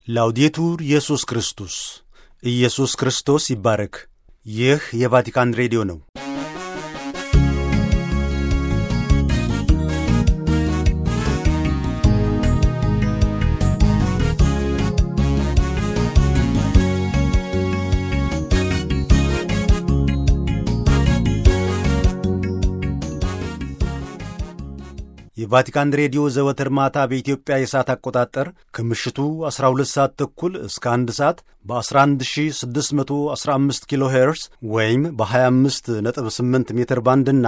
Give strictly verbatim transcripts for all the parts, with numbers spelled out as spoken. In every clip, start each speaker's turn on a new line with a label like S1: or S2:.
S1: ላውዴቱር ኢየሱስ ክርስቶስ ኢየሱስ ክርስቶስ ይባረክ። ይህ የቫቲካን ሬዲዮ ነው። የቫቲካን ሬዲዮ ዘወትር ማታ በኢትዮጵያ የሰዓት አቆጣጠር ከምሽቱ አስራ ሁለት ሰዓት ተኩል እስከ አንድ ሰዓት በ11615 ኪሎ ሄርስ ወይም በ25 ነጥብ ስምንት ሜትር ባንድና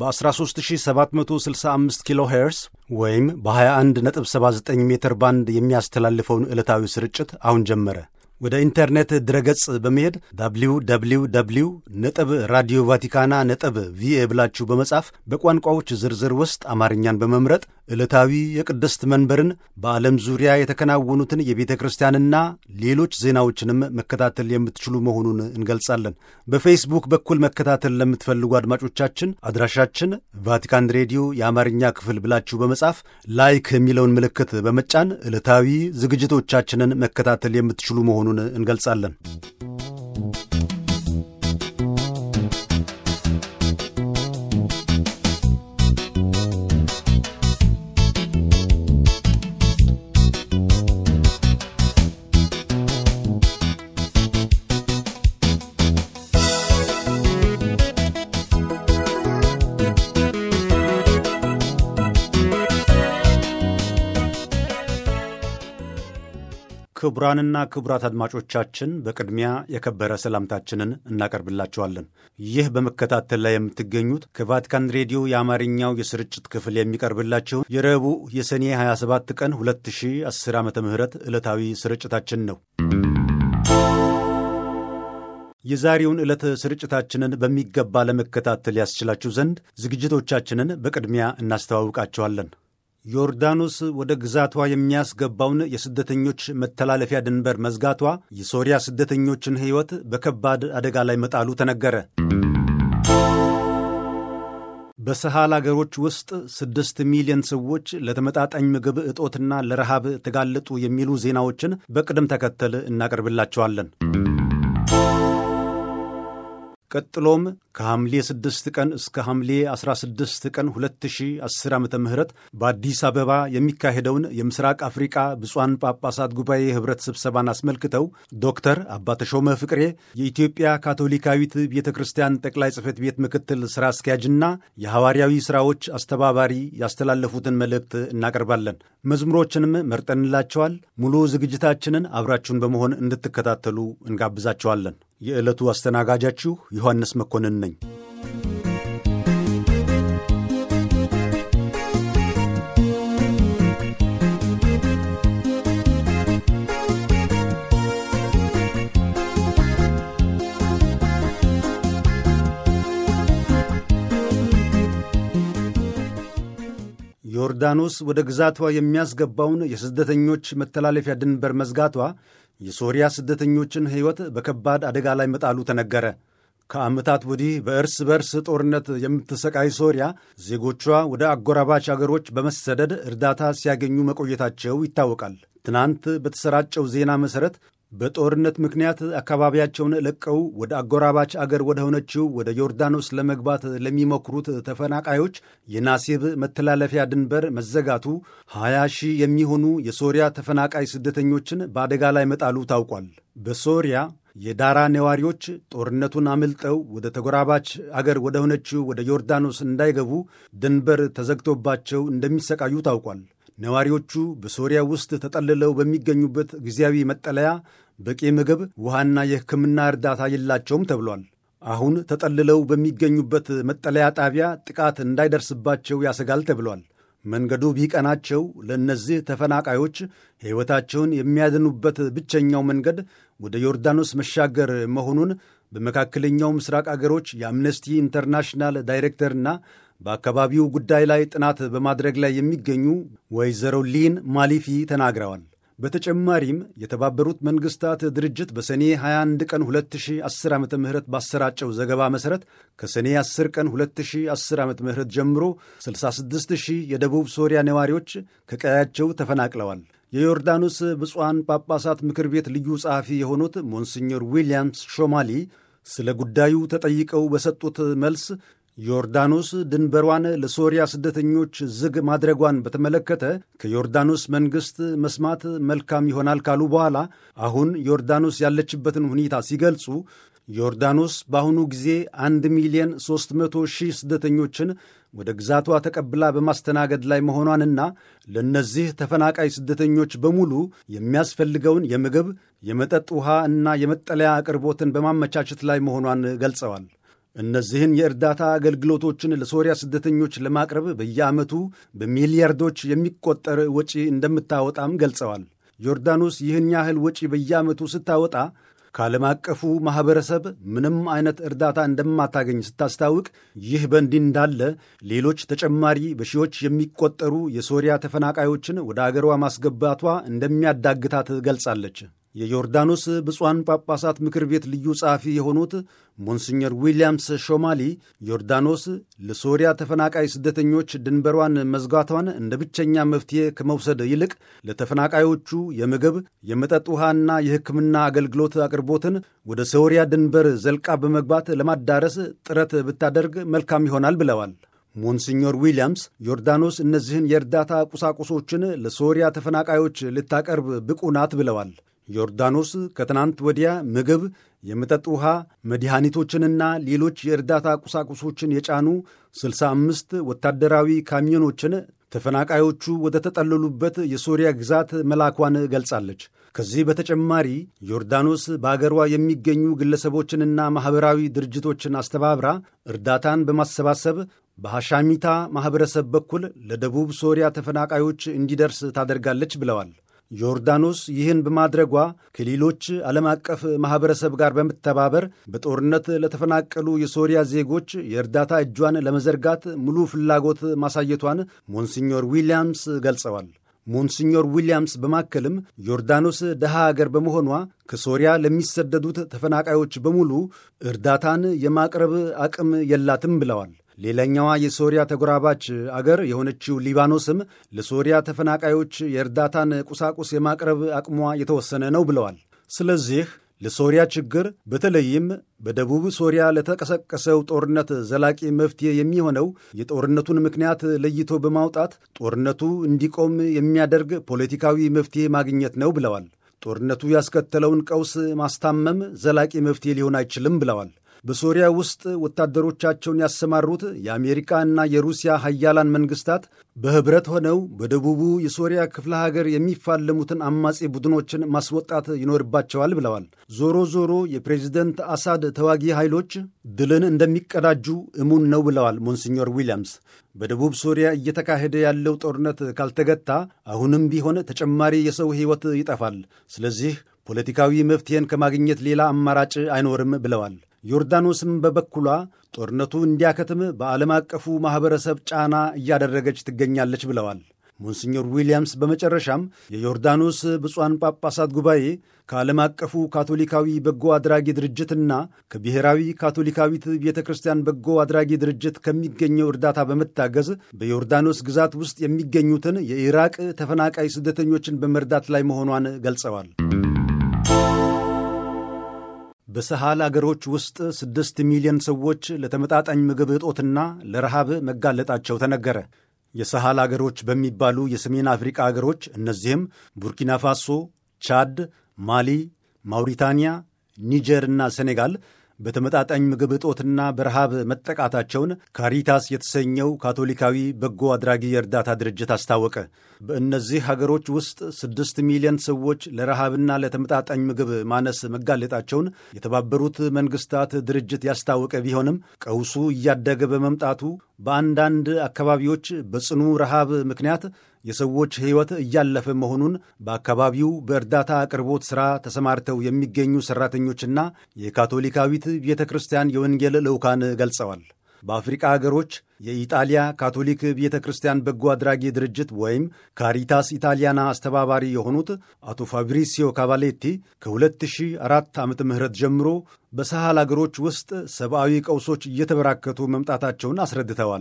S1: በ13765 ኪሎ ሄርስ ወይም በ21 ነጥብ ሰባ ዘጠኝ ሜትር ባንድ የሚያስተላልፈውን ዕለታዊ ስርጭት አሁን ጀመረ። ወደ ኢንተርኔት ድረገጽ በመሄድ ደብሊው ደብሊው ደብሊው ነጥብ ራዲዮ ቫቲካና ነጥብ ቪኤ ብላችሁ በመጻፍ በቋንቋዎች ዝርዝር ውስጥ አማርኛን በመምረጥ ዕለታዊ የቅድስት መንበርን በዓለም ዙሪያ የተከናወኑትን የቤተ ክርስቲያንና ሌሎች ዜናዎችንም መከታተል የምትችሉ መሆኑን እንገልጻለን። በፌስቡክ በኩል መከታተል ለምትፈልጉ አድማጮቻችን አድራሻችን ቫቲካን ሬዲዮ የአማርኛ ክፍል ብላችሁ በመጻፍ ላይክ የሚለውን ምልክት በመጫን ዕለታዊ ዝግጅቶቻችንን መከታተል የምትችሉ መሆኑን እንገልጻለን። ክቡራንና ክቡራት አድማጮቻችን በቅድሚያ የከበረ ሰላምታችንን እናቀርብላችኋለን። ይህ በመከታተል ላይ የምትገኙት ከቫቲካን ሬዲዮ የአማርኛው የስርጭት ክፍል የሚቀርብላችሁ የረቡዕ የሰኔ ሀያ ሰባት ቀን ሁለት ሺህ አስር ዓመተ ምህረት ዕለታዊ ስርጭታችን ነው። የዛሬውን ዕለት ስርጭታችንን በሚገባ ለመከታተል ያስችላችሁ ዘንድ ዝግጅቶቻችንን በቅድሚያ እናስተዋውቃችኋለን። ዮርዳኖስ ወደ ግዛቷ የሚያስገባውን የስደተኞች መተላለፊያ ድንበር መዝጋቷ የሶሪያ ስደተኞችን ሕይወት በከባድ አደጋ ላይ መጣሉ ተነገረ። በሰሃል አገሮች ውስጥ ስድስት ሚሊዮን ሰዎች ለተመጣጣኝ ምግብ እጦትና ለረሃብ ተጋለጡ የሚሉ ዜናዎችን በቅደም ተከተል እናቀርብላቸዋለን። ቀጥሎም ከሐምሌ ስድስት ቀን እስከ ሐምሌ አስራ ስድስት ቀን ሁለት ሺህ አስር ዓመተ ምህረት በአዲስ አበባ የሚካሄደውን የምስራቅ አፍሪቃ ብፁዓን ጳጳሳት ጉባኤ ኅብረት ስብሰባን አስመልክተው ዶክተር አባ ተሾመ ፍቅሬ የኢትዮጵያ ካቶሊካዊት ቤተ ክርስቲያን ጠቅላይ ጽሕፈት ቤት ምክትል ሥራ አስኪያጅና የሐዋርያዊ ሥራዎች አስተባባሪ ያስተላለፉትን መልእክት እናቀርባለን። መዝሙሮችንም መርጠንላቸዋል። ሙሉ ዝግጅታችንን አብራችሁን በመሆን እንድትከታተሉ እንጋብዛቸዋለን። የዕለቱ አስተናጋጃችሁ ዮሐንስ መኮንን ነኝ። ዮርዳኖስ ወደ ግዛቷ የሚያስገባውን የስደተኞች መተላለፊያ ድንበር መዝጋቷ የሶሪያ ስደተኞችን ሕይወት በከባድ አደጋ ላይ መጣሉ ተነገረ። ከዓመታት ወዲህ በእርስ በርስ ጦርነት የምትሰቃይ ሶሪያ ዜጎቿ ወደ አጎራባች አገሮች በመሰደድ እርዳታ ሲያገኙ መቆየታቸው ይታወቃል። ትናንት በተሰራጨው ዜና መሠረት በጦርነት ምክንያት አካባቢያቸውን ለቀው ወደ አጎራባች አገር ወደ ሆነችው ወደ ዮርዳኖስ ለመግባት ለሚሞክሩት ተፈናቃዮች የናሴብ መተላለፊያ ድንበር መዘጋቱ ሀያ ሺህ የሚሆኑ የሶሪያ ተፈናቃይ ስደተኞችን በአደጋ ላይ መጣሉ ታውቋል። በሶሪያ የዳራ ነዋሪዎች ጦርነቱን አምልጠው ወደ ተጎራባች አገር ወደ ሆነችው ወደ ዮርዳኖስ እንዳይገቡ ድንበር ተዘግቶባቸው እንደሚሰቃዩ ታውቋል። ነዋሪዎቹ በሶሪያ ውስጥ ተጠልለው በሚገኙበት ጊዜያዊ መጠለያ በቂ ምግብ፣ ውሃና የሕክምና እርዳታ የላቸውም ተብሏል። አሁን ተጠልለው በሚገኙበት መጠለያ ጣቢያ ጥቃት እንዳይደርስባቸው ያሰጋል ተብሏል። መንገዱ ቢቀናቸው ለእነዚህ ተፈናቃዮች ሕይወታቸውን የሚያድኑበት ብቸኛው መንገድ ወደ ዮርዳኖስ መሻገር መሆኑን በመካከለኛው ምስራቅ አገሮች የአምነስቲ ኢንተርናሽናል ዳይሬክተርና በአካባቢው ጉዳይ ላይ ጥናት በማድረግ ላይ የሚገኙ ወይዘሮ ሊን ማሊፊ ተናግረዋል። በተጨማሪም የተባበሩት መንግሥታት ድርጅት በሰኔ ሀያ አንድ ቀን ሁለት ሺህ አስር ዓመተ ምህረት ባሰራጨው ዘገባ መሠረት ከሰኔ አስር ቀን ሁለት ሺህ አስር ዓመተ ምህረት ጀምሮ ስልሳ ስድስት ሺህ የደቡብ ሶሪያ ነዋሪዎች ከቀያቸው ተፈናቅለዋል። የዮርዳኖስ ብፁዓን ጳጳሳት ምክር ቤት ልዩ ጸሐፊ የሆኑት ሞንሲኞር ዊልያምስ ሾማሊ ስለ ጉዳዩ ተጠይቀው በሰጡት መልስ ዮርዳኖስ ድንበሯን ለሶሪያ ስደተኞች ዝግ ማድረጓን በተመለከተ ከዮርዳኖስ መንግሥት መስማት መልካም ይሆናል ካሉ በኋላ አሁን ዮርዳኖስ ያለችበትን ሁኔታ ሲገልጹ ዮርዳኖስ በአሁኑ ጊዜ አንድ ሚሊዮን ሦስት መቶ ሺህ ስደተኞችን ወደ ግዛቷ ተቀብላ በማስተናገድ ላይ መሆኗንና ለእነዚህ ተፈናቃይ ስደተኞች በሙሉ የሚያስፈልገውን የምግብ፣ የመጠጥ ውሃ እና የመጠለያ አቅርቦትን በማመቻቸት ላይ መሆኗን ገልጸዋል። እነዚህን የእርዳታ አገልግሎቶችን ለሶሪያ ስደተኞች ለማቅረብ በየዓመቱ በሚሊያርዶች የሚቆጠር ወጪ እንደምታወጣም ገልጸዋል። ዮርዳኖስ ይህን ያህል ወጪ በየዓመቱ ስታወጣ ከዓለም አቀፉ ማኅበረሰብ ምንም አይነት እርዳታ እንደማታገኝ ስታስታውቅ፣ ይህ በእንዲህ እንዳለ ሌሎች ተጨማሪ በሺዎች የሚቆጠሩ የሶሪያ ተፈናቃዮችን ወደ አገሯ ማስገባቷ እንደሚያዳግታት ገልጻለች። የዮርዳኖስ ብፁዓን ጳጳሳት ምክር ቤት ልዩ ጸሐፊ የሆኑት ሞንሲኞር ዊልያምስ ሾማሊ ዮርዳኖስ ለሶሪያ ተፈናቃይ ስደተኞች ድንበሯን መዝጋቷን እንደ ብቸኛ መፍትሔ ከመውሰድ ይልቅ ለተፈናቃዮቹ የምግብ፣ የመጠጥ ውሃና የሕክምና አገልግሎት አቅርቦትን ወደ ሶሪያ ድንበር ዘልቃ በመግባት ለማዳረስ ጥረት ብታደርግ መልካም ይሆናል ብለዋል። ሞንሲኞር ዊልያምስ ዮርዳኖስ እነዚህን የእርዳታ ቁሳቁሶችን ለሶሪያ ተፈናቃዮች ልታቀርብ ብቁ ናት ብለዋል። ዮርዳኖስ ከትናንት ወዲያ ምግብ፣ የመጠጥ ውሃ፣ መድኃኒቶችንና ሌሎች የእርዳታ ቁሳቁሶችን የጫኑ ስልሳ አምስት ወታደራዊ ካሚዮኖችን ተፈናቃዮቹ ወደ ተጠለሉበት የሶሪያ ግዛት መላኳን ገልጻለች። ከዚህ በተጨማሪ ዮርዳኖስ በአገሯ የሚገኙ ግለሰቦችንና ማኅበራዊ ድርጅቶችን አስተባብራ እርዳታን በማሰባሰብ በሐሻሚታ ማኅበረሰብ በኩል ለደቡብ ሶሪያ ተፈናቃዮች እንዲደርስ ታደርጋለች ብለዋል። ዮርዳኖስ ይህን በማድረጓ ከሌሎች ዓለም አቀፍ ማኅበረሰብ ጋር በመተባበር በጦርነት ለተፈናቀሉ የሶሪያ ዜጎች የእርዳታ እጇን ለመዘርጋት ሙሉ ፍላጎት ማሳየቷን ሞንሲኞር ዊልያምስ ገልጸዋል። ሞንሲኞር ዊልያምስ በማከልም ዮርዳኖስ ደሃ አገር በመሆኗ ከሶሪያ ለሚሰደዱት ተፈናቃዮች በሙሉ እርዳታን የማቅረብ አቅም የላትም ብለዋል። ሌላኛዋ የሶሪያ ተጎራባች አገር የሆነችው ሊባኖስም ለሶሪያ ተፈናቃዮች የእርዳታን ቁሳቁስ የማቅረብ አቅሟ የተወሰነ ነው ብለዋል። ስለዚህ ለሶሪያ ችግር በተለይም በደቡብ ሶሪያ ለተቀሰቀሰው ጦርነት ዘላቂ መፍትሔ የሚሆነው የጦርነቱን ምክንያት ለይቶ በማውጣት ጦርነቱ እንዲቆም የሚያደርግ ፖለቲካዊ መፍትሔ ማግኘት ነው ብለዋል። ጦርነቱ ያስከተለውን ቀውስ ማስታመም ዘላቂ መፍትሔ ሊሆን አይችልም ብለዋል። በሶሪያ ውስጥ ወታደሮቻቸውን ያሰማሩት የአሜሪካና የሩሲያ ሀያላን መንግስታት በኅብረት ሆነው በደቡቡ የሶሪያ ክፍለ ሀገር የሚፋለሙትን አማጺ ቡድኖችን ማስወጣት ይኖርባቸዋል ብለዋል። ዞሮ ዞሮ የፕሬዚደንት አሳድ ተዋጊ ኃይሎች ድልን እንደሚቀዳጁ እሙን ነው ብለዋል ሞንሲኞር ዊልያምስ። በደቡብ ሶሪያ እየተካሄደ ያለው ጦርነት ካልተገታ አሁንም ቢሆን ተጨማሪ የሰው ሕይወት ይጠፋል። ስለዚህ ፖለቲካዊ መፍትሔን ከማግኘት ሌላ አማራጭ አይኖርም ብለዋል። ዮርዳኖስም በበኩሏ ጦርነቱ እንዲያከትም በዓለም አቀፉ ማኅበረሰብ ጫና እያደረገች ትገኛለች ብለዋል። ሞንሲኞር ዊልያምስ በመጨረሻም የዮርዳኖስ ብፁዓን ጳጳሳት ጉባኤ ከዓለም አቀፉ ካቶሊካዊ በጎ አድራጊ ድርጅትና ከብሔራዊ ካቶሊካዊት ቤተ ክርስቲያን በጎ አድራጊ ድርጅት ከሚገኘው እርዳታ በመታገዝ በዮርዳኖስ ግዛት ውስጥ የሚገኙትን የኢራቅ ተፈናቃይ ስደተኞችን በመርዳት ላይ መሆኗን ገልጸዋል። በሰሃል አገሮች ውስጥ ስድስት ሚሊዮን ሰዎች ለተመጣጣኝ ምግብ እጦትና ለረሃብ መጋለጣቸው ተነገረ። የሰሃል አገሮች በሚባሉ የሰሜን አፍሪቃ አገሮች እነዚህም ቡርኪና ፋሶ፣ ቻድ፣ ማሊ፣ ማውሪታንያ፣ ኒጀር እና ሴኔጋል በተመጣጣኝ ምግብ እጦትና በረሃብ መጠቃታቸውን ካሪታስ የተሰኘው ካቶሊካዊ በጎ አድራጊ የእርዳታ ድርጅት አስታወቀ። በእነዚህ ሀገሮች ውስጥ ስድስት ሚሊዮን ሰዎች ለረሃብና ለተመጣጣኝ ምግብ ማነስ መጋለጣቸውን የተባበሩት መንግስታት ድርጅት ያስታወቀ ቢሆንም ቀውሱ እያደገ በመምጣቱ በአንዳንድ አካባቢዎች በጽኑ ረሃብ ምክንያት የሰዎች ሕይወት እያለፈ መሆኑን በአካባቢው በእርዳታ አቅርቦት ሥራ ተሰማርተው የሚገኙ ሠራተኞችና የካቶሊካዊት ቤተ ክርስቲያን የወንጌል ልዑካን ገልጸዋል። በአፍሪቃ አገሮች የኢጣሊያ ካቶሊክ ቤተ ክርስቲያን በጎ አድራጊ ድርጅት ወይም ካሪታስ ኢታሊያና አስተባባሪ የሆኑት አቶ ፋብሪሲዮ ካቫሌቲ ከሁለት ሺህ አራት ዓመተ ምህረት ጀምሮ በሳሃል አገሮች ውስጥ ሰብአዊ ቀውሶች እየተበራከቱ መምጣታቸውን አስረድተዋል።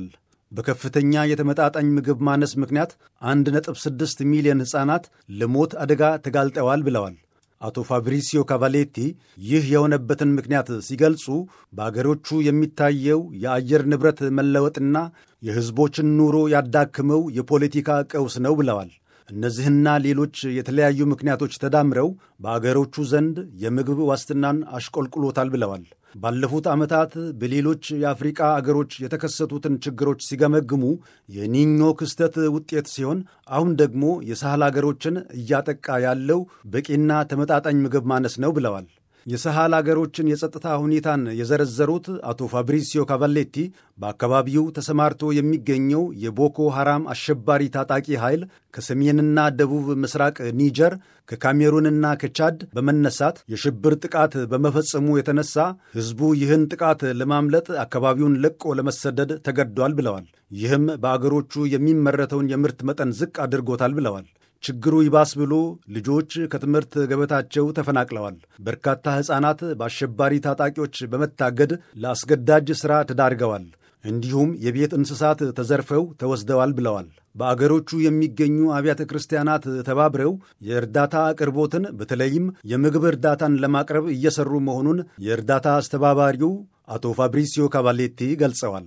S1: በከፍተኛ የተመጣጣኝ ምግብ ማነስ ምክንያት አንድ ነጥብ ስድስት ሚሊዮን ሕፃናት ለሞት አደጋ ተጋልጠዋል ብለዋል። አቶ ፋብሪሲዮ ካቫሌቲ ይህ የሆነበትን ምክንያት ሲገልጹ በአገሮቹ የሚታየው የአየር ንብረት መለወጥና የሕዝቦችን ኑሮ ያዳክመው የፖለቲካ ቀውስ ነው ብለዋል። እነዚህና ሌሎች የተለያዩ ምክንያቶች ተዳምረው በአገሮቹ ዘንድ የምግብ ዋስትናን አሽቆልቁሎታል ብለዋል። ባለፉት ዓመታት በሌሎች የአፍሪቃ አገሮች የተከሰቱትን ችግሮች ሲገመግሙ የኒኞ ክስተት ውጤት ሲሆን አሁን ደግሞ የሳህል አገሮችን እያጠቃ ያለው በቂና ተመጣጣኝ ምግብ ማነስ ነው ብለዋል። የሳህል አገሮችን የጸጥታ ሁኔታን የዘረዘሩት አቶ ፋብሪሲዮ ካቫሌቲ በአካባቢው ተሰማርቶ የሚገኘው የቦኮ ሐራም አሸባሪ ታጣቂ ኃይል ከሰሜንና ደቡብ ምስራቅ ኒጀር ከካሜሩንና ከቻድ በመነሳት የሽብር ጥቃት በመፈጸሙ የተነሳ ሕዝቡ ይህን ጥቃት ለማምለጥ አካባቢውን ለቆ ለመሰደድ ተገዷል ብለዋል። ይህም በአገሮቹ የሚመረተውን የምርት መጠን ዝቅ አድርጎታል ብለዋል። ችግሩ ይባስ ብሎ ልጆች ከትምህርት ገበታቸው ተፈናቅለዋል። በርካታ ሕፃናት በአሸባሪ ታጣቂዎች በመታገድ ለአስገዳጅ ሥራ ተዳርገዋል። እንዲሁም የቤት እንስሳት ተዘርፈው ተወስደዋል ብለዋል። በአገሮቹ የሚገኙ አብያተ ክርስቲያናት ተባብረው የእርዳታ አቅርቦትን በተለይም የምግብ እርዳታን ለማቅረብ እየሰሩ መሆኑን የእርዳታ አስተባባሪው አቶ ፋብሪሲዮ ካቫሌቲ ገልጸዋል።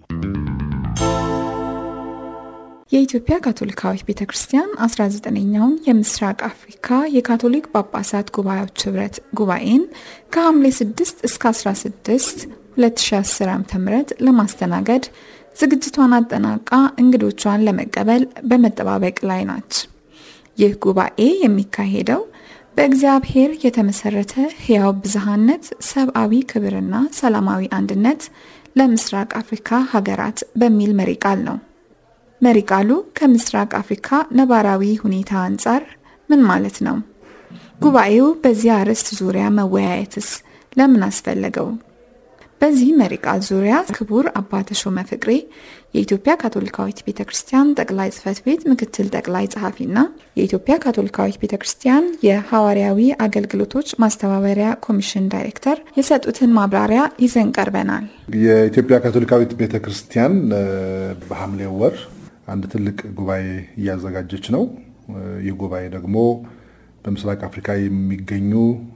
S2: የኢትዮጵያ ካቶሊካዊት ቤተክርስቲያን አስራ ዘጠነኛውን የምስራቅ አፍሪካ የካቶሊክ ጳጳሳት ጉባኤዎች ህብረት ጉባኤን ከሐምሌ ስድስት እስከ አስራ ስድስት ሁለት ሺህ አስር ዓ.ም ለማስተናገድ ዝግጅቷን አጠናቃ እንግዶቿን ለመቀበል በመጠባበቅ ላይ ናት። ይህ ጉባኤ የሚካሄደው በእግዚአብሔር የተመሰረተ ሕያው ብዝሃነት፣ ሰብአዊ ክብርና ሰላማዊ አንድነት ለምስራቅ አፍሪካ ሀገራት በሚል መሪ ቃል ነው። መሪ ቃሉ ከምስራቅ አፍሪካ ነባራዊ ሁኔታ አንጻር ምን ማለት ነው? ጉባኤው በዚህ አርዕስት ዙሪያ መወያየትስ ለምን አስፈለገው? በዚህ መሪ ቃል ዙሪያ ክቡር አባ ተሾመ ፍቅሬ የኢትዮጵያ ካቶሊካዊት ቤተክርስቲያን ጠቅላይ ጽሕፈት ቤት ምክትል ጠቅላይ ጸሐፊና የኢትዮጵያ ካቶሊካዊት ቤተክርስቲያን የሐዋርያዊ አገልግሎቶች ማስተባበሪያ ኮሚሽን ዳይሬክተር የሰጡትን ማብራሪያ ይዘን ቀርበናል።
S3: የኢትዮጵያ ካቶሊካዊት ቤተክርስቲያን በሐምሌ ወር አንድ ትልቅ ጉባኤ እያዘጋጀች ነው። ይህ ጉባኤ ደግሞ በምስራቅ አፍሪካ የሚገኙ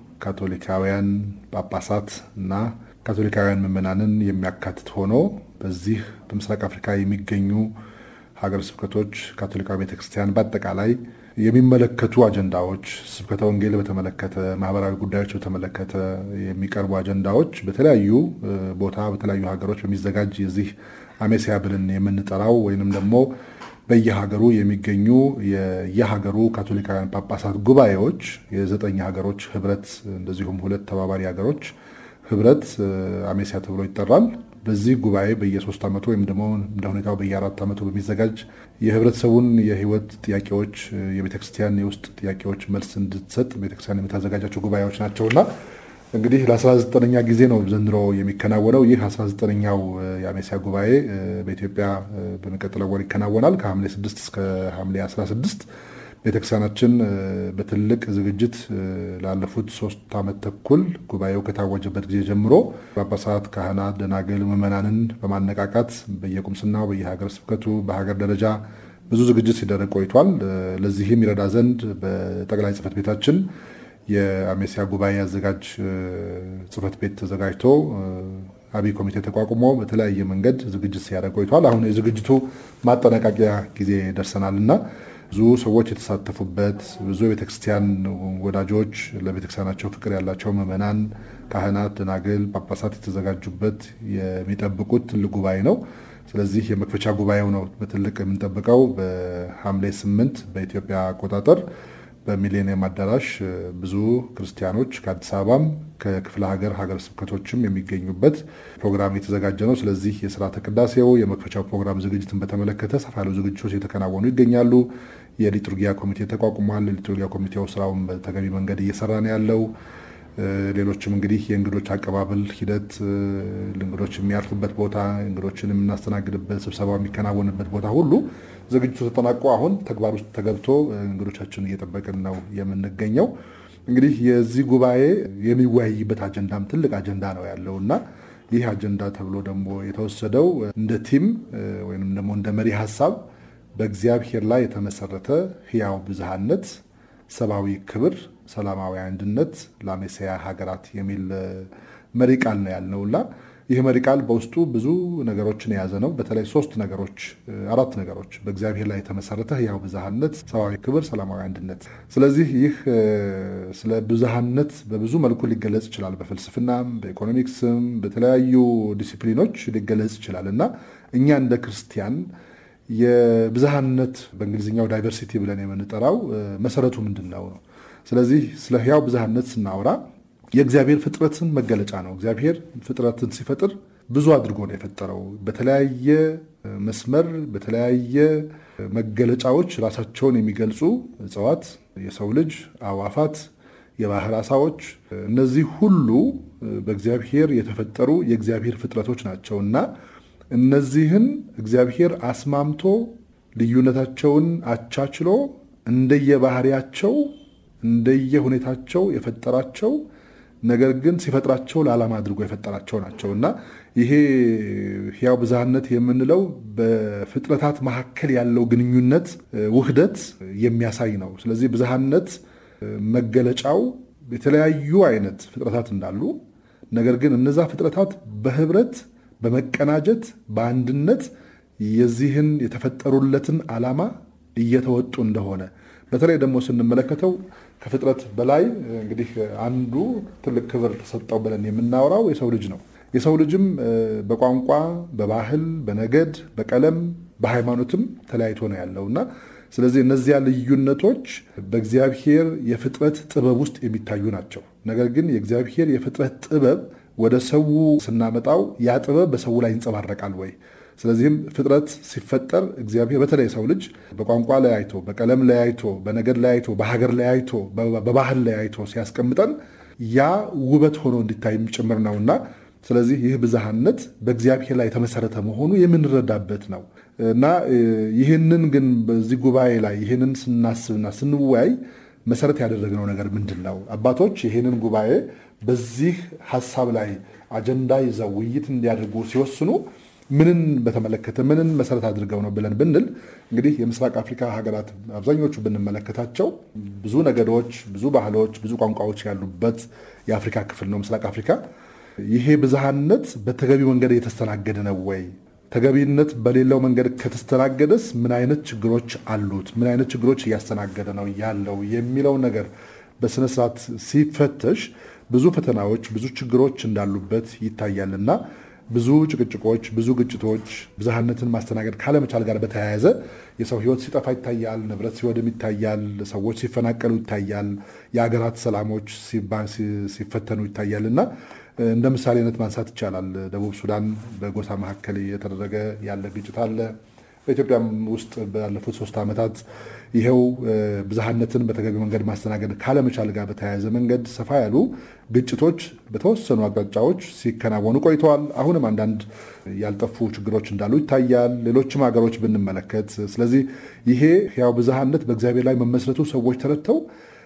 S3: ካቶሊካውያን ጳጳሳት እና ካቶሊካውያን ምዕመናንን የሚያካትት ሆኖ በዚህ በምስራቅ አፍሪካ የሚገኙ ሀገረ ስብከቶች ካቶሊካዊ ቤተክርስቲያን በአጠቃላይ የሚመለከቱ አጀንዳዎች፣ ስብከተ ወንጌል በተመለከተ፣ ማህበራዊ ጉዳዮች በተመለከተ የሚቀርቡ አጀንዳዎች በተለያዩ ቦታ በተለያዩ ሀገሮች በሚዘጋጅ የዚህ አሜሲያ ብለን የምንጠራው ወይንም ደግሞ በየሀገሩ የሚገኙ የየሀገሩ ካቶሊካውያን ጳጳሳት ጉባኤዎች የዘጠኝ ሀገሮች ህብረት እንደዚሁም ሁለት ተባባሪ ሀገሮች ህብረት አሜሲያ ተብሎ ይጠራል። በዚህ ጉባኤ በየሶስት ዓመቱ ወይም ደግሞ እንደ ሁኔታው በየአራት ዓመቱ በሚዘጋጅ የህብረተሰቡን የህይወት ጥያቄዎች የቤተክርስቲያን የውስጥ ጥያቄዎች መልስ እንድትሰጥ ቤተክርስቲያን የምታዘጋጃቸው ጉባኤዎች ናቸውና እንግዲህ ለአስራ ዘጠነኛ ጊዜ ነው ዘንድሮ የሚከናወነው። ይህ አስራ ዘጠነኛው የአሜሲያ ጉባኤ በኢትዮጵያ በሚቀጥለው ወር ይከናወናል። ከሐምሌ ስድስት እስከ ሐምሌ አስራ ስድስት ቤተክርስቲያናችን በትልቅ ዝግጅት ላለፉት ሶስት ዓመት ተኩል ጉባኤው ከታወጀበት ጊዜ ጀምሮ ጳጳሳት፣ ካህናት፣ ደናግል፣ ምዕመናንን በማነቃቃት በየቁምስናው በየሀገር ስብከቱ በሀገር ደረጃ ብዙ ዝግጅት ሲደረግ ቆይቷል። ለዚህም ይረዳ ዘንድ በጠቅላይ ጽሕፈት ቤታችን የአሜሲያ ጉባኤ አዘጋጅ ጽሕፈት ቤት ተዘጋጅቶ አብይ ኮሚቴ ተቋቁሞ በተለያየ መንገድ ዝግጅት ሲያደርግ ቆይቷል። አሁን የዝግጅቱ ማጠናቀቂያ ጊዜ ደርሰናልና ብዙ ሰዎች የተሳተፉበት ብዙ የቤተክርስቲያን ወዳጆች ለቤተክርስቲያናቸው ፍቅር ያላቸው ምዕመናን፣ ካህናት፣ ደናግል፣ ጳጳሳት የተዘጋጁበት የሚጠብቁት ትልቅ ጉባኤ ነው። ስለዚህ የመክፈቻ ጉባኤው ነው በትልቅ የምንጠብቀው በሐምሌ ስምንት በኢትዮጵያ አቆጣጠር በሚሌኒየም አዳራሽ ብዙ ክርስቲያኖች ከአዲስ አበባም ከክፍለ ሀገር ሀገር ስብከቶችም የሚገኙበት ፕሮግራም የተዘጋጀ ነው። ስለዚህ የሥርዓተ ቅዳሴው የመክፈቻው ፕሮግራም ዝግጅትን በተመለከተ ሰፋ ያሉ ዝግጅቶች የተከናወኑ ይገኛሉ። የሊቱርጊያ ኮሚቴ ተቋቁሟል። የሊቱርጊያ ኮሚቴው ስራውን በተገቢ መንገድ እየሰራ ነው ያለው። ሌሎችም እንግዲህ የእንግዶች አቀባበል ሂደት፣ እንግዶች የሚያርፉበት ቦታ፣ እንግዶችን የምናስተናግድበት፣ ስብሰባው የሚከናወንበት ቦታ ሁሉ ዝግጅቱ ተጠናቆ አሁን ተግባር ውስጥ ተገብቶ እንግዶቻችንን እየጠበቅን ነው የምንገኘው። እንግዲህ የዚህ ጉባኤ የሚወያይበት አጀንዳም ትልቅ አጀንዳ ነው ያለውና ይህ አጀንዳ ተብሎ ደግሞ የተወሰደው እንደ ቲም ወይም ደግሞ እንደ መሪ ሐሳብ በእግዚአብሔር ላይ የተመሰረተ ሕያው ብዝሃነት፣ ሰብአዊ ክብር፣ ሰላማዊ አንድነት ለአሜሲያ ሀገራት የሚል መሪ ቃል ነው ያልነውና ይህ መሪ ቃል በውስጡ ብዙ ነገሮችን የያዘ ነው። በተለይ ሶስት ነገሮች አራት ነገሮች በእግዚአብሔር ላይ የተመሰረተ ሕያው ብዝሃነት፣ ሰብአዊ ክብር፣ ሰላማዊ አንድነት። ስለዚህ ይህ ስለ ብዝሃነት በብዙ መልኩ ሊገለጽ ይችላል። በፍልስፍናም፣ በኢኮኖሚክስም፣ በተለያዩ ዲሲፕሊኖች ሊገለጽ ይችላል እና እኛ እንደ ክርስቲያን የብዝሃነት በእንግሊዝኛው ዳይቨርሲቲ ብለን የምንጠራው መሰረቱ ምንድነው ነው። ስለዚህ ስለ ሕያው ብዝሃነት ስናወራ የእግዚአብሔር ፍጥረትን መገለጫ ነው። እግዚአብሔር ፍጥረትን ሲፈጥር ብዙ አድርጎ ነው የፈጠረው። በተለያየ መስመር በተለያየ መገለጫዎች ራሳቸውን የሚገልጹ እጽዋት፣ የሰው ልጅ፣ አዋፋት፣ የባህር አሳዎች፣ እነዚህ ሁሉ በእግዚአብሔር የተፈጠሩ የእግዚአብሔር ፍጥረቶች ናቸውና እነዚህን እግዚአብሔር አስማምቶ ልዩነታቸውን አቻችሎ እንደየባህሪያቸው እንደየሁኔታቸው የፈጠራቸው ነገር ግን ሲፈጥራቸው ለዓላማ አድርጎ የፈጠራቸው ናቸውና ይሄ ሕያው ብዝሃነት የምንለው በፍጥረታት መካከል ያለው ግንኙነት ውህደት የሚያሳይ ነው። ስለዚህ ብዝሃነት መገለጫው የተለያዩ አይነት ፍጥረታት እንዳሉ ነገር ግን እነዛ ፍጥረታት በህብረት በመቀናጀት በአንድነት የዚህን የተፈጠሩለትን ዓላማ እየተወጡ እንደሆነ በተለይ ደግሞ ስንመለከተው ከፍጥረት በላይ እንግዲህ አንዱ ትልቅ ክብር ተሰጠው ብለን የምናወራው የሰው ልጅ ነው። የሰው ልጅም በቋንቋ፣ በባህል፣ በነገድ፣ በቀለም፣ በሃይማኖትም ተለያይቶ ነው ያለውና ስለዚህ እነዚያ ልዩነቶች በእግዚአብሔር የፍጥረት ጥበብ ውስጥ የሚታዩ ናቸው። ነገር ግን የእግዚአብሔር የፍጥረት ጥበብ ወደ ሰው ስናመጣው ያ ጥበብ በሰው ላይ ይንጸባረቃል ወይ? ስለዚህም ፍጥረት ሲፈጠር እግዚአብሔር በተለይ ሰው ልጅ በቋንቋ ላይ አይቶ፣ በቀለም ላይ አይቶ፣ በነገድ ላይ አይቶ፣ በሀገር ላይ አይቶ፣ በባህል ላይ አይቶ ሲያስቀምጠን ያ ውበት ሆኖ እንዲታይም ጭምር ነውና ስለዚህ ይህ ብዝሃነት በእግዚአብሔር ላይ የተመሰረተ መሆኑ የምንረዳበት ነው እና ይህንን ግን በዚህ ጉባኤ ላይ ይህንን ስናስብና ስንወያይ መሰረት ያደረግነው ነገር ምንድን ነው? አባቶች ይህንን ጉባኤ በዚህ ሐሳብ ላይ አጀንዳ ይዘው ውይይት እንዲያደርጉ ሲወስኑ ምንን በተመለከተ ምንን መሰረት አድርገው ነው ብለን ብንል እንግዲህ የምስራቅ አፍሪካ ሀገራት አብዛኞቹ ብንመለከታቸው ብዙ ነገዶች፣ ብዙ ባህሎች፣ ብዙ ቋንቋዎች ያሉበት የአፍሪካ ክፍል ነው ምስራቅ አፍሪካ። ይሄ ብዝሃነት በተገቢ መንገድ እየተስተናገደ ነው ወይ? ተገቢነት በሌለው መንገድ ከተስተናገደስ ምን አይነት ችግሮች አሉት? ምን አይነት ችግሮች እያስተናገደ ነው ያለው የሚለው ነገር በስነ ስርዓት ሲፈተሽ ብዙ ፈተናዎች፣ ብዙ ችግሮች እንዳሉበት ይታያልና ብዙ ጭቅጭቆች፣ ብዙ ግጭቶች ብዝሃነትን ማስተናገድ ካለመቻል ጋር በተያያዘ የሰው ሕይወት ሲጠፋ ይታያል፣ ንብረት ሲወድም ይታያል፣ ሰዎች ሲፈናቀሉ ይታያል፣ የሀገራት ሰላሞች ሲፈተኑ ይታያልና እንደ ምሳሌነት ማንሳት ይቻላል። ደቡብ ሱዳን በጎሳ መካከል የተደረገ ያለ ግጭት አለ። በኢትዮጵያም ውስጥ ባለፉት ሶስት ዓመታት ይሄው ብዝሃነትን በተገቢ መንገድ ማስተናገድ ካለመቻል ጋር በተያያዘ መንገድ ሰፋ ያሉ ግጭቶች በተወሰኑ አቅጣጫዎች ሲከናወኑ ቆይተዋል። አሁንም አንዳንድ ያልጠፉ ችግሮች እንዳሉ ይታያል፣ ሌሎችም ሀገሮች ብንመለከት። ስለዚህ ይሄ ሕያው ብዝሃነት በእግዚአብሔር ላይ መመስረቱ ሰዎች ተረድተው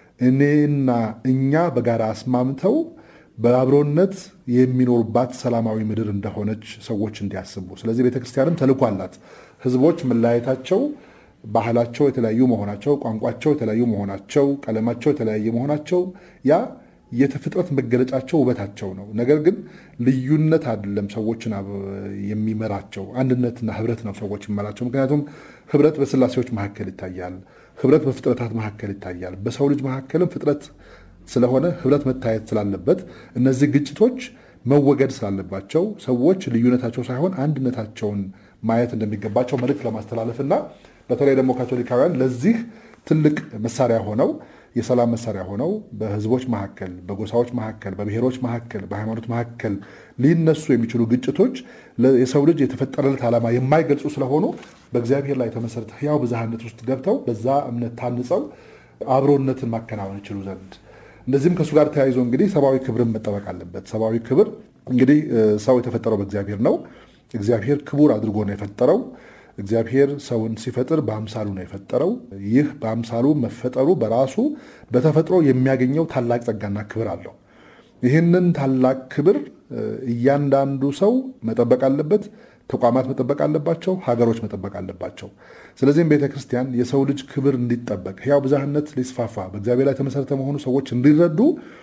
S3: እኔና እኛ በጋራ አስማምተው በአብሮነት የሚኖሩባት ሰላማዊ ምድር እንደሆነች ሰዎች እንዲያስቡ። ስለዚህ ቤተክርስቲያንም ተልዕኮ አላት። ህዝቦች መለያየታቸው፣ ባህላቸው የተለያዩ መሆናቸው፣ ቋንቋቸው የተለያዩ መሆናቸው፣ ቀለማቸው የተለያየ መሆናቸው ያ የፍጥረት መገለጫቸው ውበታቸው ነው። ነገር ግን ልዩነት አይደለም ሰዎችን የሚመራቸው፣ አንድነትና ህብረት ነው ሰዎች የሚመራቸው። ምክንያቱም ህብረት በስላሴዎች መካከል ይታያል፣ ህብረት በፍጥረታት መካከል ይታያል። በሰው ልጅ መካከልም ፍጥረት ስለሆነ ህብረት መታየት ስላለበት እነዚህ ግጭቶች መወገድ ስላለባቸው ሰዎች ልዩነታቸው ሳይሆን አንድነታቸውን ማየት እንደሚገባቸው መልእክት ለማስተላለፍና በተለይ ደግሞ ካቶሊካውያን ለዚህ ትልቅ መሳሪያ ሆነው የሰላም መሳሪያ ሆነው በህዝቦች መካከል፣ በጎሳዎች መካከል፣ በብሔሮች መካከል፣ በሃይማኖት መካከል ሊነሱ የሚችሉ ግጭቶች የሰው ልጅ የተፈጠረለት ዓላማ የማይገልጹ ስለሆኑ በእግዚአብሔር ላይ የተመሰረተ ሕያው ብዝሃነት ውስጥ ገብተው በዛ እምነት ታንጸው አብሮነትን ማከናወን ይችሉ ዘንድ እንደዚህም ከእሱ ጋር ተያይዞ እንግዲህ ሰብአዊ ክብርን መጠበቅ አለበት። ሰብአዊ ክብር እንግዲህ ሰው የተፈጠረው በእግዚአብሔር ነው። እግዚአብሔር ክቡር አድርጎ ነው የፈጠረው። እግዚአብሔር ሰውን ሲፈጥር በአምሳሉ ነው የፈጠረው። ይህ በአምሳሉ መፈጠሩ በራሱ በተፈጥሮ የሚያገኘው ታላቅ ጸጋና ክብር አለው። ይህንን ታላቅ ክብር እያንዳንዱ ሰው መጠበቅ አለበት። ተቋማት መጠበቅ አለባቸው። ሀገሮች መጠበቅ አለባቸው። ስለዚህም ቤተክርስቲያን የሰው ልጅ ክብር እንዲጠበቅ ሕያው ብዝሃነት ሊስፋፋ በእግዚአብሔር ላይ ተመሰረተ መሆኑ ሰዎች እንዲረዱ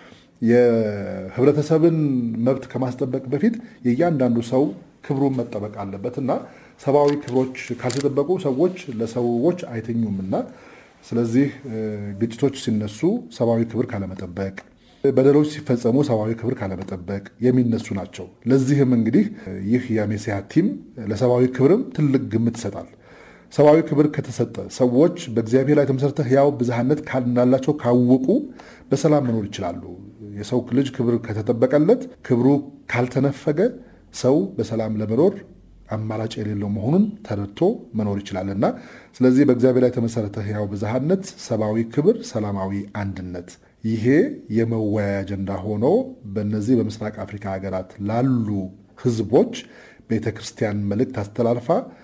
S3: የህብረተሰብን መብት ከማስጠበቅ በፊት የእያንዳንዱ ሰው ክብሩን መጠበቅ አለበት እና ሰብአዊ ክብሮች ካልተጠበቁ ሰዎች ለሰዎች አይተኙምና ስለዚህ ግጭቶች ሲነሱ ሰብአዊ ክብር ካለመጠበቅ፣ በደሎች ሲፈጸሙ ሰብአዊ ክብር ካለመጠበቅ የሚነሱ ናቸው። ለዚህም እንግዲህ ይህ የአሜሲያ ቲም ለሰብአዊ ክብርም ትልቅ ግምት ይሰጣል። ሰብአዊ ክብር ከተሰጠ ሰዎች በእግዚአብሔር ላይ ተመሰረተ ሕያው ብዝሃነት እንዳላቸው ካወቁ በሰላም መኖር ይችላሉ። የሰው ልጅ ክብር ከተጠበቀለት፣ ክብሩ ካልተነፈገ ሰው በሰላም ለመኖር አማራጭ የሌለው መሆኑን ተረድቶ መኖር ይችላልና ስለዚህ በእግዚአብሔር ላይ ተመሰረተ ሕያው ብዝሃነት፣ ሰብአዊ ክብር፣ ሰላማዊ አንድነት ይሄ የመወያያ አጀንዳ ሆኖ በእነዚህ በምስራቅ አፍሪካ ሀገራት ላሉ ህዝቦች ቤተክርስቲያን መልእክት አስተላልፋ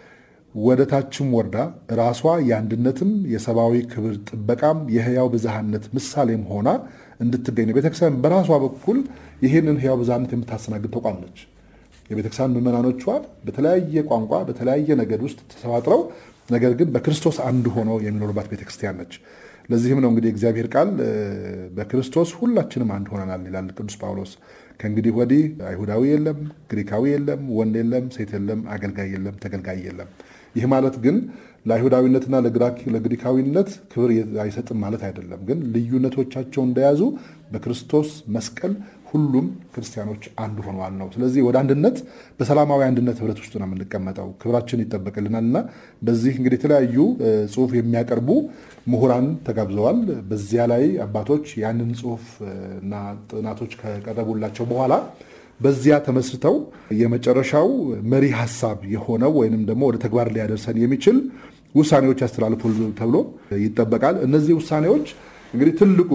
S3: ወደ ታችም ወርዳ ራሷ የአንድነትም የሰብአዊ ክብር ጥበቃም የሕያው ብዝሃነት ምሳሌም ሆና እንድትገኝ ቤተክርስቲያን በራሷ በኩል ይህንን ሕያው ብዝሃነት የምታስተናግድ ተቋም ነች። የቤተክርስቲያን ምዕመናኖቿ በተለያየ ቋንቋ በተለያየ ነገድ ውስጥ ተሰባጥረው ነገር ግን በክርስቶስ አንድ ሆነው የሚኖሩባት ቤተክርስቲያን ነች። ለዚህም ነው እንግዲህ እግዚአብሔር ቃል በክርስቶስ ሁላችንም አንድ ሆነናል ይላል ቅዱስ ጳውሎስ። ከእንግዲህ ወዲህ አይሁዳዊ የለም፣ ግሪካዊ የለም፣ ወንድ የለም፣ ሴት የለም፣ አገልጋይ የለም፣ ተገልጋይ የለም። ይህ ማለት ግን ለአይሁዳዊነትና ለግሪካዊነት ክብር አይሰጥም ማለት አይደለም። ግን ልዩነቶቻቸው እንደያዙ በክርስቶስ መስቀል ሁሉም ክርስቲያኖች አንድ ሆነዋል ነው። ስለዚህ ወደ አንድነት በሰላማዊ አንድነት ህብረት ውስጥ ነው የምንቀመጠው። ክብራችን ይጠበቅልናልና በዚህ እንግዲህ የተለያዩ ጽሁፍ የሚያቀርቡ ምሁራን ተጋብዘዋል። በዚያ ላይ አባቶች ያንን ጽሁፍ እና ጥናቶች ከቀረቡላቸው በኋላ በዚያ ተመስርተው የመጨረሻው መሪ ሐሳብ የሆነው ወይንም ደግሞ ወደ ተግባር ሊያደርሰን የሚችል ውሳኔዎች ያስተላልፉ ተብሎ ይጠበቃል። እነዚህ ውሳኔዎች እንግዲህ ትልቁ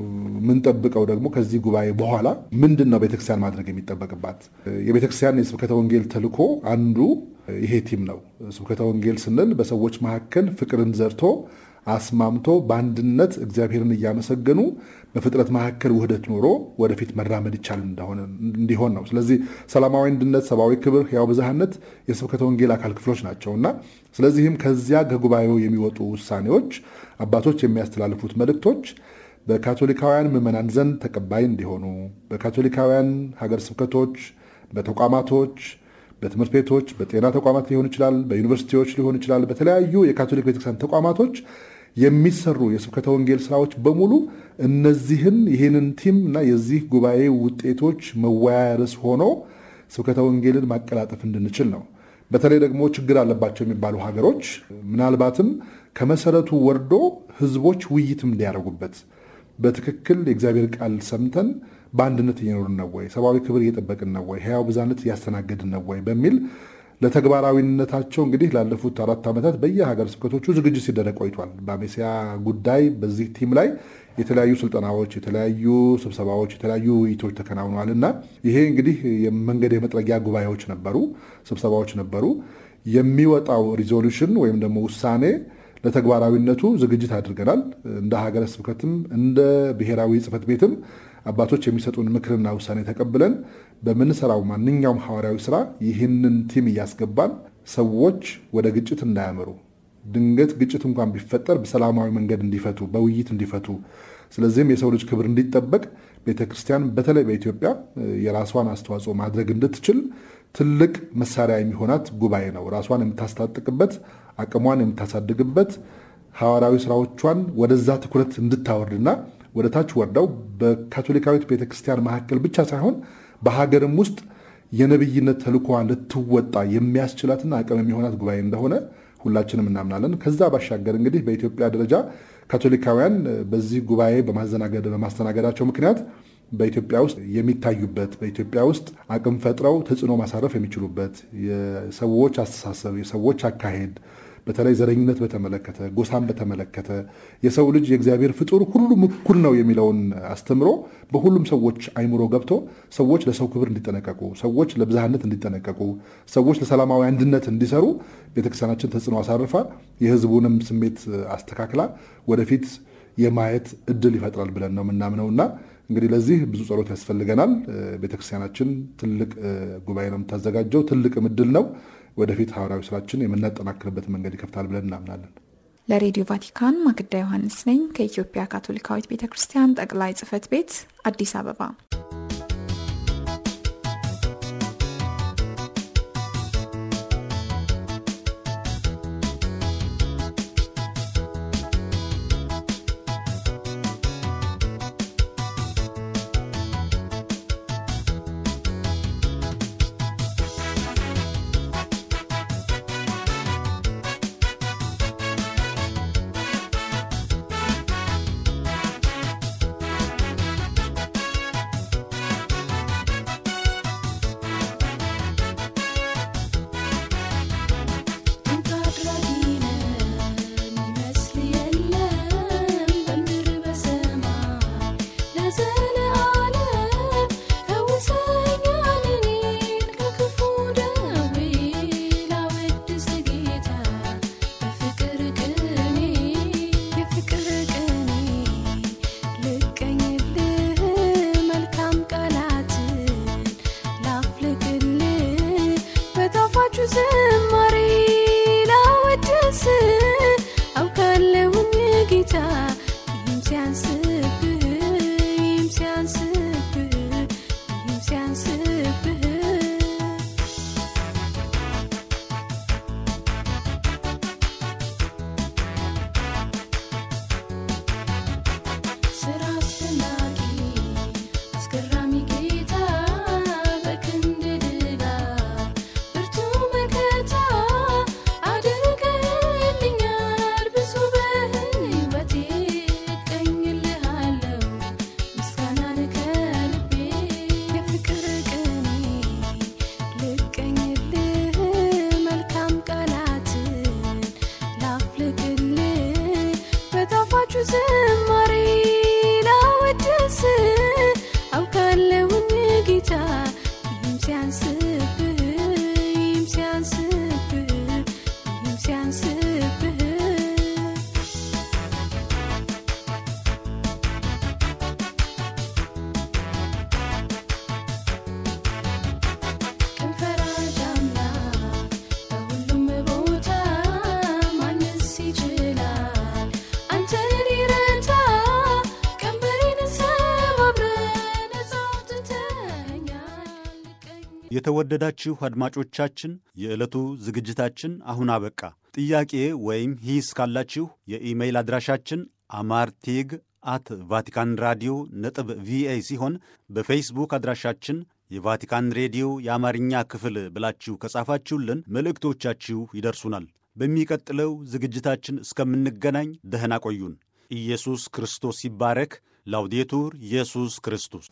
S3: ምንጠብቀው ደግሞ ከዚህ ጉባኤ በኋላ ምንድነው ቤተክርስቲያን ማድረግ የሚጠበቅባት? የቤተክርስቲያን የስብከተ ወንጌል ተልእኮ አንዱ ይሄ ቲም ነው። ስብከተ ወንጌል ስንል በሰዎች መካከል ፍቅርን ዘርቶ አስማምቶ በአንድነት እግዚአብሔርን እያመሰገኑ በፍጥረት መካከል ውህደት ኖሮ ወደፊት መራመድ ይቻል እንዲሆን ነው። ስለዚህ ሰላማዊ አንድነት፣ ሰብአዊ ክብር፣ ሕያው ብዝሃነት የስብከተ ወንጌል አካል ክፍሎች ናቸውና ስለዚህም ከዚያ ከጉባኤው የሚወጡ ውሳኔዎች፣ አባቶች የሚያስተላልፉት መልእክቶች በካቶሊካውያን ምዕመናን ዘንድ ተቀባይ እንዲሆኑ በካቶሊካውያን ሀገር ስብከቶች፣ በተቋማቶች፣ በትምህርት ቤቶች፣ በጤና ተቋማት ሊሆን ይችላል፣ በዩኒቨርሲቲዎች ሊሆን ይችላል፣ በተለያዩ የካቶሊክ ቤተክርስቲያን ተቋማቶች የሚሰሩ የስብከተ ወንጌል ስራዎች በሙሉ እነዚህን ይህንን ቲም እና የዚህ ጉባኤ ውጤቶች መወያያ ርዕስ ሆኖ ስብከተ ወንጌልን ማቀላጠፍ እንድንችል ነው። በተለይ ደግሞ ችግር አለባቸው የሚባሉ ሀገሮች ምናልባትም ከመሰረቱ ወርዶ ህዝቦች ውይይትም እንዲያደርጉበት በትክክል የእግዚአብሔር ቃል ሰምተን በአንድነት እየኖርን ነው ወይ፣ ሰብአዊ ክብር እየጠበቅን ነው ወይ፣ ሕያው ብዝሃነት እያስተናገድን ነው ወይ በሚል ለተግባራዊነታቸው እንግዲህ ላለፉት አራት ዓመታት በየሀገር ስብከቶቹ ዝግጅት ሲደረግ ቆይቷል። በአሜሲያ ጉዳይ በዚህ ቲም ላይ የተለያዩ ስልጠናዎች፣ የተለያዩ ስብሰባዎች፣ የተለያዩ ውይይቶች ተከናውነዋል እና ይሄ እንግዲህ የመንገድ የመጥረጊያ ጉባኤዎች ነበሩ፣ ስብሰባዎች ነበሩ። የሚወጣው ሪዞሉሽን ወይም ደግሞ ውሳኔ ለተግባራዊነቱ ዝግጅት አድርገናል። እንደ ሀገረ ስብከትም እንደ ብሔራዊ ጽሕፈት ቤትም አባቶች የሚሰጡን ምክርና ውሳኔ ተቀብለን በምንሰራው ማንኛውም ሐዋርያዊ ስራ ይህንን ቲም እያስገባን ሰዎች ወደ ግጭት እንዳያመሩ፣ ድንገት ግጭት እንኳን ቢፈጠር በሰላማዊ መንገድ እንዲፈቱ፣ በውይይት እንዲፈቱ፣ ስለዚህም የሰው ልጅ ክብር እንዲጠበቅ ቤተክርስቲያን በተለይ በኢትዮጵያ የራሷን አስተዋጽኦ ማድረግ እንድትችል ትልቅ መሳሪያ የሚሆናት ጉባኤ ነው። ራሷን የምታስታጥቅበት፣ አቅሟን የምታሳድግበት፣ ሐዋርያዊ ስራዎቿን ወደዛ ትኩረት እንድታወርድና ወደ ታች ወርደው በካቶሊካዊት ቤተክርስቲያን መካከል ብቻ ሳይሆን በሀገርም ውስጥ የነብይነት ተልእኮዋን ልትወጣ የሚያስችላትና አቅም የሚሆናት ጉባኤ እንደሆነ ሁላችንም እናምናለን። ከዛ ባሻገር እንግዲህ በኢትዮጵያ ደረጃ ካቶሊካውያን በዚህ ጉባኤ በማስተናገዳቸው ምክንያት በኢትዮጵያ ውስጥ የሚታዩበት፣ በኢትዮጵያ ውስጥ አቅም ፈጥረው ተጽዕኖ ማሳረፍ የሚችሉበት የሰዎች አስተሳሰብ፣ የሰዎች አካሄድ በተለይ ዘረኝነት በተመለከተ፣ ጎሳን በተመለከተ የሰው ልጅ የእግዚአብሔር ፍጡር ሁሉም እኩል ነው የሚለውን አስተምሮ በሁሉም ሰዎች አይምሮ ገብቶ ሰዎች ለሰው ክብር እንዲጠነቀቁ፣ ሰዎች ለብዝሃነት እንዲጠነቀቁ፣ ሰዎች ለሰላማዊ አንድነት እንዲሰሩ ቤተክርስቲያናችን ተጽዕኖ አሳርፋ የህዝቡንም ስሜት አስተካክላ ወደፊት የማየት እድል ይፈጥራል ብለን ነው የምናምነውና እንግዲህ ለዚህ ብዙ ጸሎት ያስፈልገናል። ቤተክርስቲያናችን ትልቅ ጉባኤ ነው የምታዘጋጀው፣ ትልቅ ምድል ነው። ወደፊት ሐዋርያዊ ስራችን የምናጠናክርበት መንገድ ይከፍታል ብለን እናምናለን።
S2: ለሬዲዮ ቫቲካን ማክዳ ዮሐንስ ነኝ ከኢትዮጵያ ካቶሊካዊት ቤተክርስቲያን ጠቅላይ ጽሕፈት ቤት አዲስ አበባ።
S1: የተወደዳችሁ አድማጮቻችን የዕለቱ ዝግጅታችን አሁን አበቃ። ጥያቄ ወይም ሂስ ካላችሁ የኢሜይል አድራሻችን አማርቲግ አት ቫቲካን ራዲዮ ነጥብ ቪኦኤ ሲሆን በፌስቡክ አድራሻችን የቫቲካን ሬዲዮ የአማርኛ ክፍል ብላችሁ ከጻፋችሁልን መልእክቶቻችሁ ይደርሱናል። በሚቀጥለው ዝግጅታችን እስከምንገናኝ ደህና ቆዩን። ኢየሱስ ክርስቶስ ይባረክ። ላውዴቱር ኢየሱስ ክርስቶስ